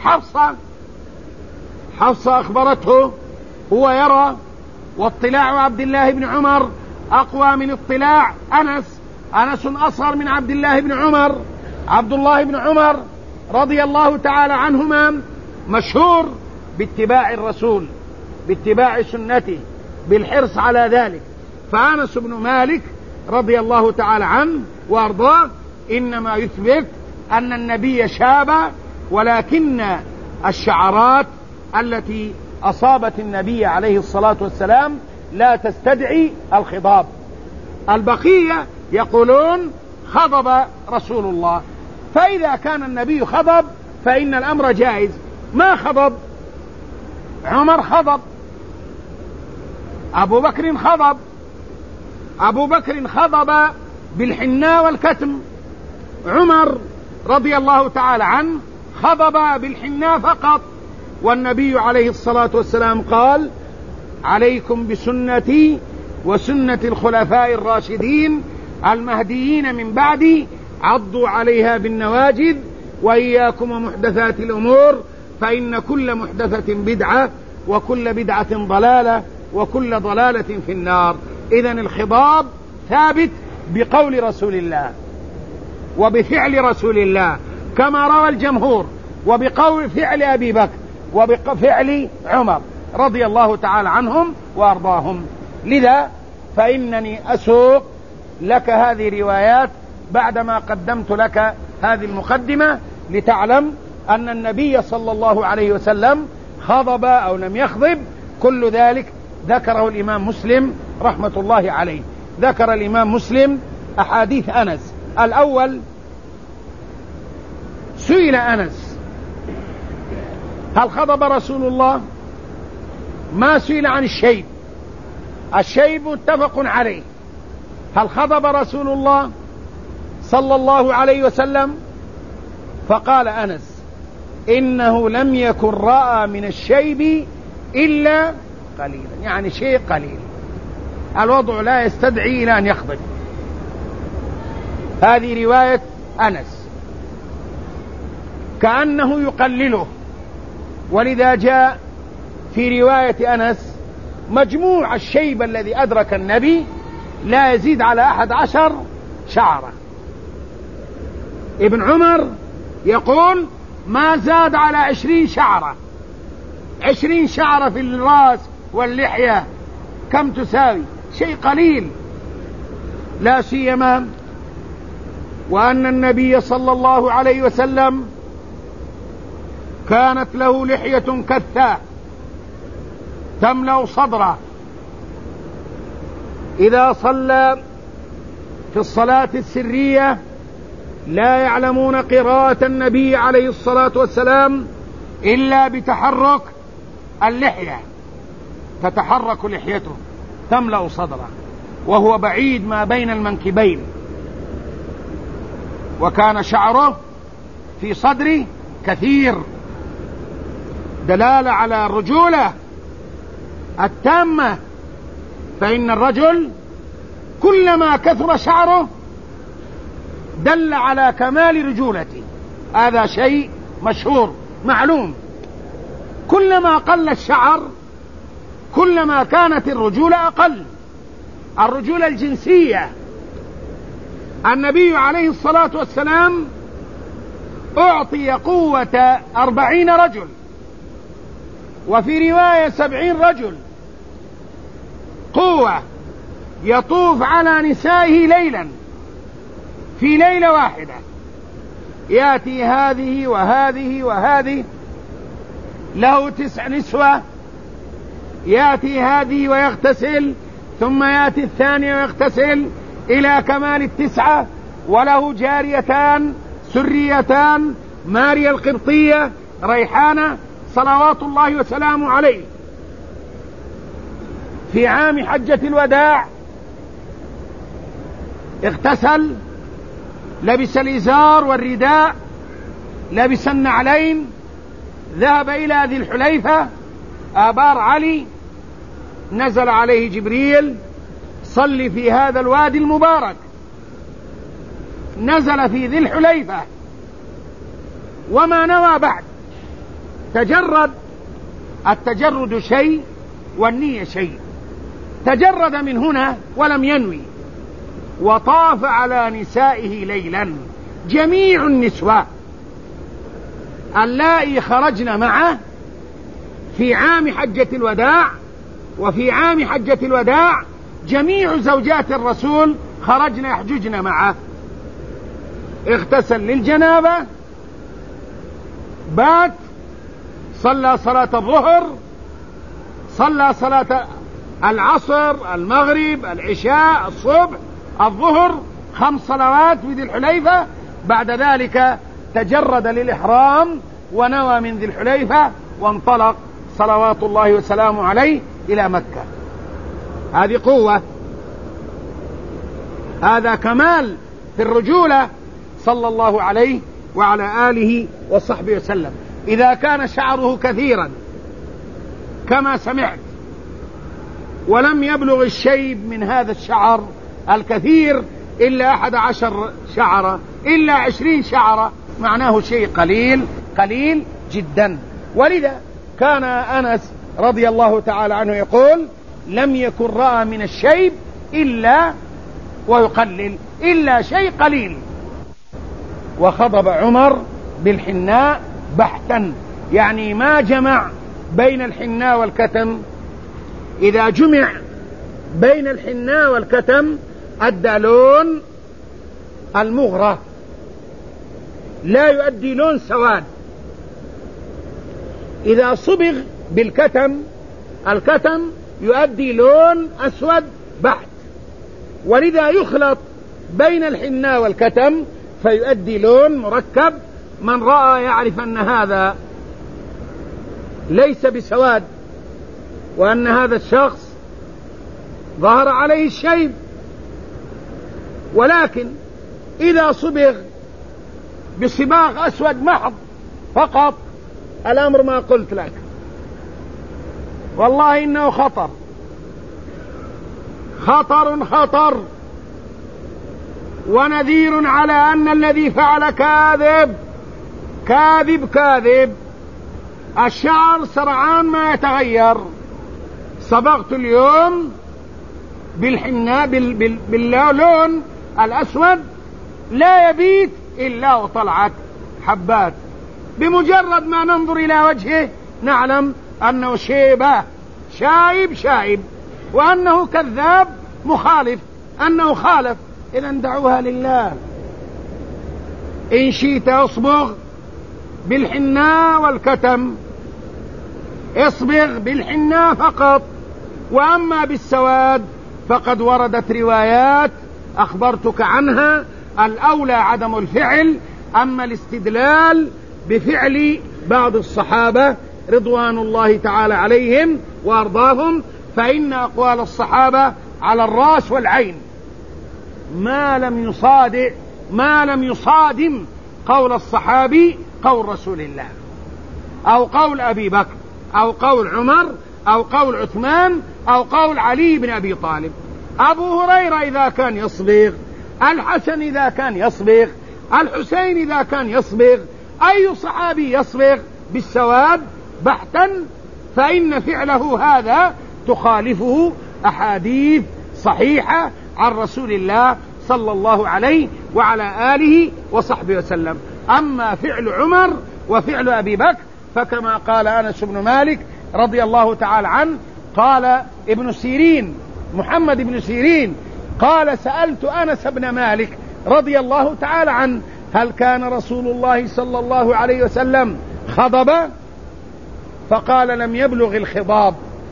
حفصة أخبرته، هو يرى، واطلاع عبد الله بن عمر أقوى من اطلاع أنس أصغر من عبد الله بن عمر. عبد الله بن عمر رضي الله تعالى عنهما مشهور باتباع الرسول، باتباع سنته، بالحرص على ذلك. فأنس بن مالك رضي الله تعالى عنه وأرضاه إنما يثبت أن النبي شاب، ولكن الشعرات التي أصابت النبي عليه الصلاة والسلام لا تستدعي الخضاب. البقية يقولون خضب رسول الله، فإذا كان النبي خضب فإن الأمر جائز. ما خضب؟ عمر خضب، أبو بكر خضب. أبو بكر خضب بالحناء والكتم، عمر رضي الله تعالى عنه خضب بالحناء فقط. والنبي عليه الصلاة والسلام قال: عليكم بسنتي وسنة الخلفاء الراشدين المهديين من بعدي، عضوا عليها بالنواجذ، وإياكم ومحدثات الأمور، فإن كل محدثة بدعة، وكل بدعة ضلالة، وكل ضلالة في النار. إذن الخضاب ثابت بقول رسول الله وبفعل رسول الله كما روى الجمهور، وبقول فعل أبي بكر، وبفعل عمر رضي الله تعالى عنهم وأرضاهم. لذا فإنني أسوق لك هذه الروايات بعدما قدمت لك هذه المقدمة، لتعلم أن النبي صلى الله عليه وسلم خضب أو لم يخضب، كل ذلك ذكره الإمام مسلم رحمة الله عليه. ذكر الإمام مسلم أحاديث أنس. الأول، سئل أنس: هل خضب رسول الله؟ ما سئل عن الشيب، الشيب متفق عليه. هل خضب رسول الله صلى الله عليه وسلم؟ فقال أنس: إنه لم يكن رأى من الشيب إلا قليلا، يعني شيء قليل، الوضع لا يستدعي إلى أن يخضب. هذه رواية أنس، كأنه يقلله. ولذا جاء في رواية أنس: مجموع الشيب الذي أدرك النبي لا يزيد على 11 شعرة. ابن عمر يقول: ما زاد على 20 شعرة. 20 شعرة في الرأس واللحية كم تساوي؟ شيء قليل، لا سيما وأن النبي صلى الله عليه وسلم كانت له لحية كثاء تملأ صدره. إذا صلى في الصلاة السرية لا يعلمون قراءة النبي عليه الصلاة والسلام إلا بتحرك اللحية، تتحرك لحيته تملأ صدره وهو بعيد ما بين المنكبين، وكان شعره في صدره كثير، دلالة على الرجولة التامة. فإن الرجل كلما كثر شعره دل على كمال رجولته، هذا شيء مشهور معلوم. كلما قل الشعر كلما كانت الرجولة أقل، الرجولة الجنسية. النبي عليه الصلاة والسلام أعطي قوة 40 رجل، وفي رواية 70 رجل، قوة يطوف على نسائه ليلا، في ليلة واحدة يأتي هذه وهذه وهذه، له 9 نسوة، يأتي هذه ويغتسل، ثم يأتي الثانية ويغتسل إلى كمال 9، وله جاريتان سريتان، ماريا القبطية، ريحانة، صلوات الله وسلامه عليه. في عام حجة الوداع اغتسل، لبس الإزار والرداء، لبس النعلين، ذهب إلى ذي الحليفة آبار علي، نزل عليه جبريل: صل في هذا الوادي المبارك. نزل في ذي الحليفة وما نوى بعد، تجرد. التجرد شيء والنية شيء. تجرد من هنا ولم ينوي، وطاف على نسائه ليلا، جميع النسوة اللائي خرجن معه في عام حجة الوداع. وفي عام حجة الوداع جميع زوجات الرسول خرجن يحججن معه. اغتسل للجنابة، بات، صلى صلاة الظهر، صلى صلاة العصر، المغرب، العشاء، الصبح، الظهر، 5 صلوات في ذي الحليفة. بعد ذلك تجرد للإحرام ونوى من ذي الحليفة وانطلق صلوات الله وسلامه عليه إلى مكة. هذه قوة، هذا كمال في الرجولة صلى الله عليه وعلى آله وصحبه وسلم. إذا كان شعره كثيرا كما سمعت ولم يبلغ الشيب من هذا الشعر الكثير إلا 11 شعرة إلا 20 شعرة، معناه شيء قليل جدا. ولذا كان أنس رضي الله تعالى عنه يقول: لم يكن رأى من الشيب إلا ويقلل إلا شيء قليل. وخضب عمر بالحناء بحتا، يعني ما جمع بين الحناء والكتم. إذا جمع بين الحناء والكتم أدى لون المغرة، لا يؤدي لون سواد. إذا صبغ بالكتم الكتم يؤدي لون أسود بحت، ولذا يخلط بين الحناء والكتم فيؤدي لون مركب. من رأى يعرف أن هذا ليس بسواد، وأن هذا الشخص ظهر عليه الشيب. ولكن إذا صبغ بصباغ أسود محض فقط الأمر ما قلت لك، والله إنه خطر خطر خطر، ونذير على أن الذي فعل كاذب كاذب كاذب. الشعر سرعان ما يتغير. صبغت اليوم بالحناء باللون الأسود لا يبيت إلا وطلعت حبات، بمجرد ما ننظر إلى وجهه نعلم أنه شايب وأنه كذاب مخالف، أنه خالف. إذا دعوها لله. إن شئت اصبغ بالحناء والكتم، اصبغ بالحناء فقط. وأما بالسواد فقد وردت روايات أخبرتك عنها، الأولى عدم الفعل. أما الاستدلال بفعل بعض الصحابة رضوان الله تعالى عليهم وأرضاهم، فإن أقوال الصحابة على الرأس والعين، ما لم يصادم قول الصحابي قول رسول الله، أو قول أبي بكر، أو قول عمر، أو قول عثمان، أو قول علي بن أبي طالب. أبو هريرة إذا كان يصبغ، الحسن إذا كان يصبغ، الحسين إذا كان يصبغ، أي صحابي يصبغ بالسواد بحتا فإن فعله هذا تخالفه أحاديث صحيحة عن رسول الله صلى الله عليه وعلى آله وصحبه وسلم. أما فعل عمر وفعل أبي بكر فكما قال أنس بن مالك رضي الله تعالى عنه، قال ابن سيرين محمد بن سيرين قال: سألت أنس بن مالك رضي الله تعالى عنه: هل كان رسول الله صلى الله عليه وسلم خضب؟ فقال: لم يبلغ الخضاب،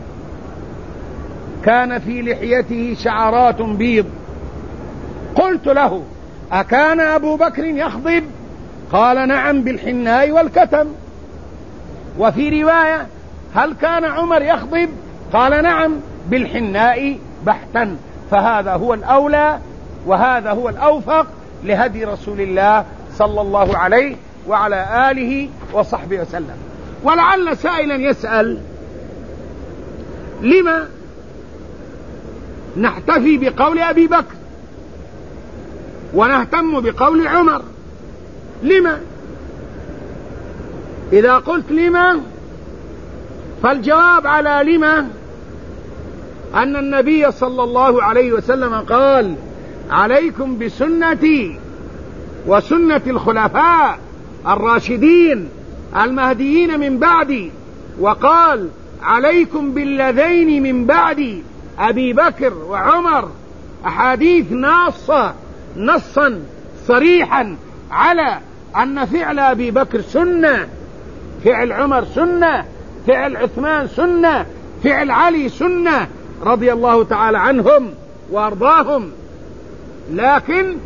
كان في لحيته شعرات بيض. قلت له: أكان أبو بكر يخضب؟ قال: نعم، بالحناء والكتم. وفي رواية: هل كان عمر يخضب؟ قال: نعم، بالحناء بحتا. فهذا هو الأولى وهذا هو الأوفق لهدي رسول الله صلى الله عليه وعلى آله وصحبه وسلم. ولعل سائلا يسأل: لما نحتفي بقول أبي بكر ونهتم بقول عمر؟ لما؟ إذا قلت لما فالجواب على لما أن النبي صلى الله عليه وسلم قال: عليكم بسنتي وسنة الخلفاء الراشدين المهديين من بعدي، وقال: عليكم بالذين من بعدي أبي بكر وعمر. أحاديث نصا صريحا على أن فعل أبي بكر سنة، فعل عمر سنة، فعل عثمان سنة، فعل علي سنة رضي الله تعالى عنهم وأرضاهم، لكن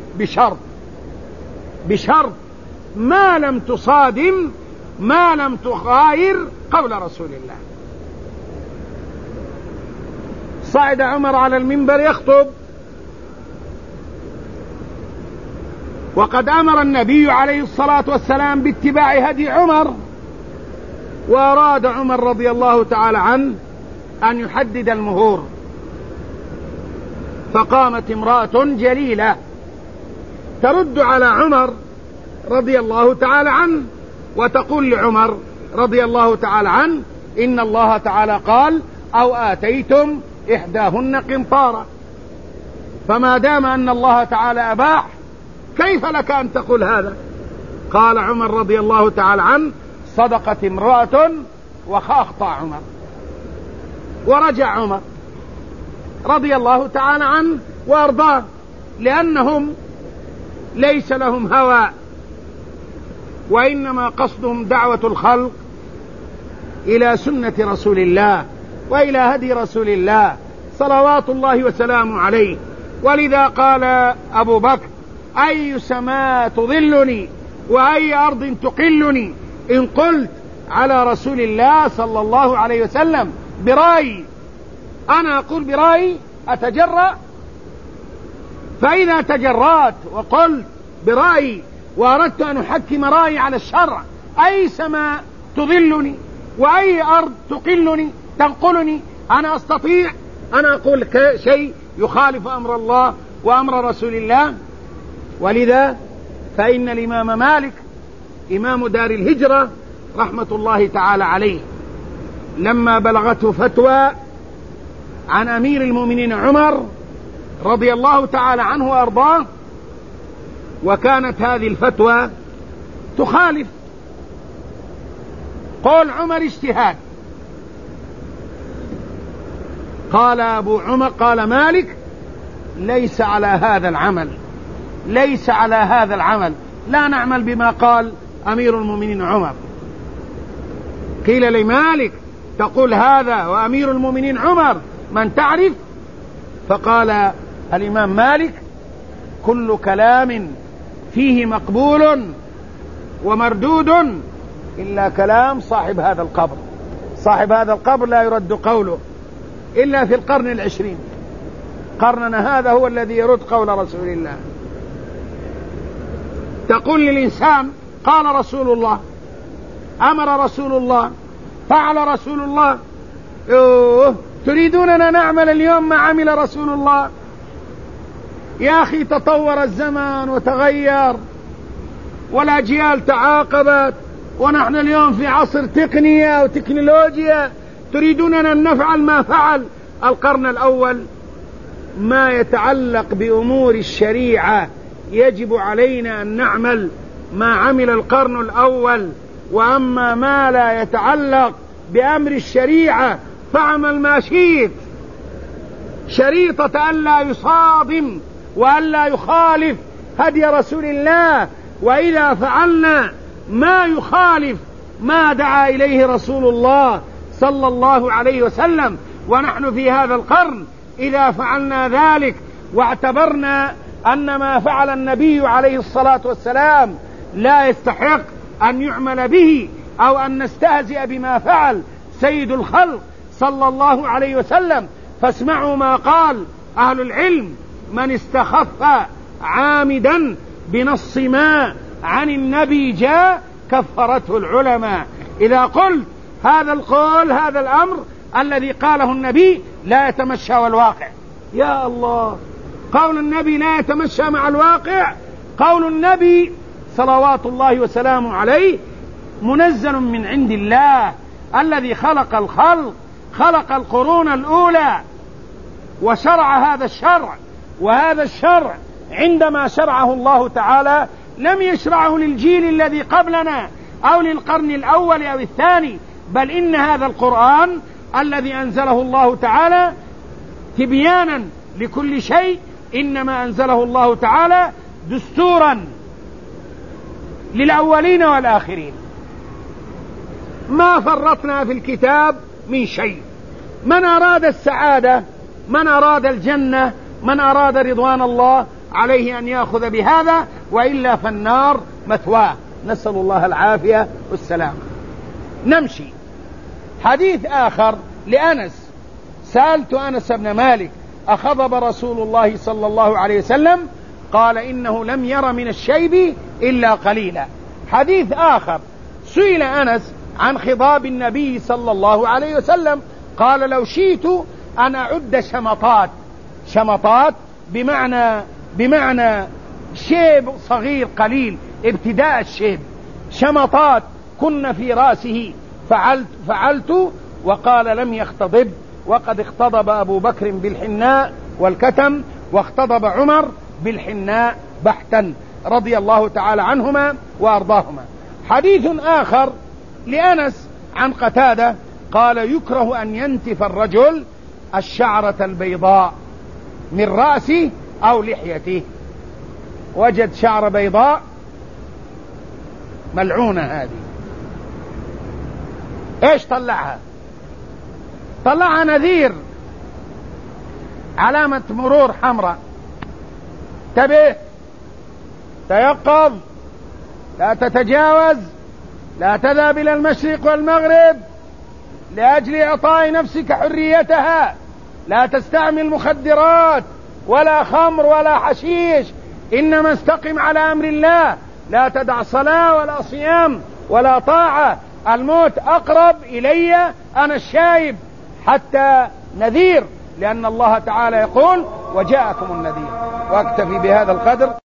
بشرط ما لم تصادم، ما لم تغاير قول رسول الله. صعد عمر على المنبر يخطب، وقد أمر النبي عليه الصلاة والسلام باتباع هدي عمر، وأراد عمر رضي الله تعالى عنه أن يحدد المهور، فقامت امرأة جليلة ترد على عمر رضي الله تعالى عنه وتقول لعمر رضي الله تعالى عنه: إن الله تعالى قال: أو آتيتم إحداهن قنطارا. فما دام أن الله تعالى أباح، كيف لك أن تقول هذا؟ قال عمر رضي الله تعالى عنه: صدقت امرأة وأخطأ عمر. ورجع عمر رضي الله تعالى عنه وأرضاه، لأنهم ليس لهم هوى، وإنما قصدهم دعوة الخلق إلى سنة رسول الله وإلى هدي رسول الله صلوات الله وسلامه عليه. ولذا قال أبو بكر: أي سماء تظلني وأي أرض تقلني إن قلت على رسول الله صلى الله عليه وسلم برأيي. أنا أقول برأيي أتجرأ؟ فإذا تجرأت وقلت برأيي وأردت أن أحكم رأيي على الشرع، أي سماء تظلني وأي أرض تقلني تنقلني؟ أنا أستطيع أن أقول شيء يخالف أمر الله وأمر رسول الله؟ ولذا فإن الإمام مالك إمام دار الهجرة رحمة الله تعالى عليه، لما بلغته فتوى عن أمير المؤمنين عمر رضي الله تعالى عنه وأرضاه، وكانت هذه الفتوى تخالف قول عمر اجتهاد، قال أبو عمر قال مالك: ليس على هذا العمل، ليس على هذا العمل، لا نعمل بما قال أمير المؤمنين عمر. قيل لمالك: تقول هذا وأمير المؤمنين عمر من تعرف؟ فقال الإمام مالك: كل كلام فيه مقبول ومردود إلا كلام صاحب هذا القبر. صاحب هذا القبر لا يرد قوله إلا في القرن العشرين، قرننا هذا هو الذي يرد قول رسول الله. تقول للإنسان: قال رسول الله، أمر رسول الله، فعل رسول الله، تريدوننا نعمل اليوم ما عمل رسول الله؟ يا أخي تطور الزمان وتغير والأجيال تعاقبت، ونحن اليوم في عصر تقنية وتكنولوجيا، تريدوننا أن نفعل ما فعل القرن الأول؟ ما يتعلق بأمور الشريعة يجب علينا أن نعمل ما عمل القرن الأول، وأما ما لا يتعلق بأمر الشريعة فاعمل ما شئت، شريطة ألا يصادم وألا يخالف هدي رسول الله. وإذا فعلنا ما يخالف ما دعا إليه رسول الله صلى الله عليه وسلم ونحن في هذا القرن، إذا فعلنا ذلك واعتبرنا أن ما فعل النبي عليه الصلاة والسلام لا يستحق أن يعمل به، أو أن نستهزئ بما فعل سيد الخلق صلى الله عليه وسلم، فاسمعوا ما قال أهل العلم: من استخف عامدا بنص ما عن النبي جاء كفرته العلماء. إذا قلت هذا القول، هذا الأمر الذي قاله النبي لا يتمشى والواقع، يا الله، قول النبي لا يتمشى مع الواقع. قول النبي صلوات الله وسلامه عليه منزل من عند الله الذي خلق الخلق، خلق القرون الأولى وشرع هذا الشرع. وهذا الشرع عندما شرعه الله تعالى لم يشرعه للجيل الذي قبلنا أو للقرن الأول أو الثاني، بل إن هذا القرآن الذي أنزله الله تعالى تبيانا لكل شيء، إنما أنزله الله تعالى دستورا للأولين والآخرين، ما فرطنا في الكتاب من شيء. من أراد السعادة، من أراد الجنة، من أراد رضوان الله، عليه أن يأخذ بهذا، وإلا فالنار مثواه، نسأل الله العافية والسلام. نمشي. حديث آخر لأنس: سألت أنس بن مالك: أخضب رسول الله صلى الله عليه وسلم؟ قال: إنه لم ير من الشيب إلا قليلا. حديث آخر: سئل أنس عن خضاب النبي صلى الله عليه وسلم، قال: لو شئت أن أعد شمطات بمعنى شيب صغير قليل، ابتداء الشيب، شمطات كن في رأسه فعلت. وقال: لم يختضب، وقد اختضب أبو بكر بالحناء والكتم، واختضب عمر بالحناء بحتا، رضي الله تعالى عنهما وأرضاهما. حديث آخر لأنس عن قتادة قال: يكره أن ينتف الرجل الشعرة البيضاء من رأسه أو لحيته. وجد شعر بيضاء ملعونة هذه، ايش طلعها؟ طلعها نذير، علامة مرور حمراء. انتبه، تيقظ، لا تتجاوز، لا تذهب إلى المشرق والمغرب لأجل إعطاء نفسك حريتها، لا تستعمل مخدرات ولا خمر ولا حشيش، إنما استقم على أمر الله، لا تدع صلاة ولا صيام ولا طاعة، الموت أقرب إلي أنا الشايب، حتى نذير، لأن الله تعالى يقول: وجاءكم النذير. وأكتفي بهذا القدر.